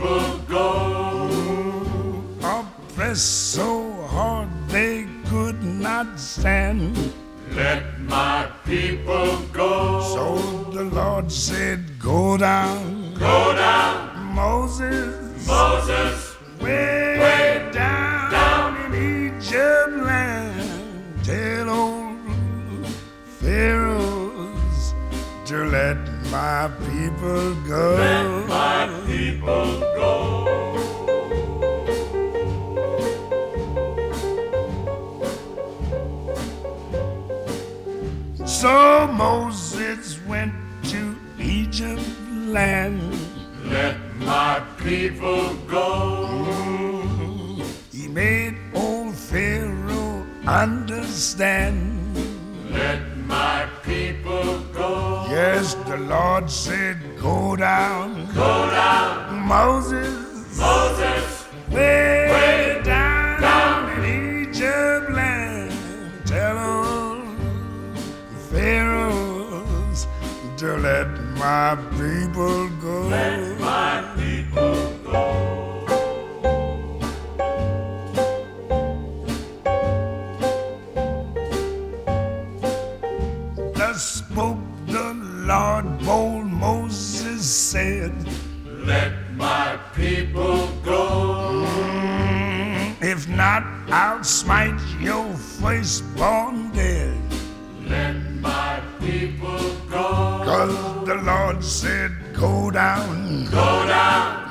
people go. Oppressed so hard they could not stand. Let my people go. So the Lord said, go down. Go down, Moses, Moses, way down in Egypt land. Tell old Pharaohs to let my people go. let my people go. So Moses went to Egypt land. Let my people go. He made old Pharaoh understand. Let my people go. Yes, the Lord said, go down. Go down, Moses, Moses, way down in Egypt land. Tell old Pharaohs to let my people go. let my people go. Thus spoke the Lord, bold Moses said, Let my people go. if not, I'll smite your firstborn dead. Let my people go. 'Cause the Lord said, go down. Go down,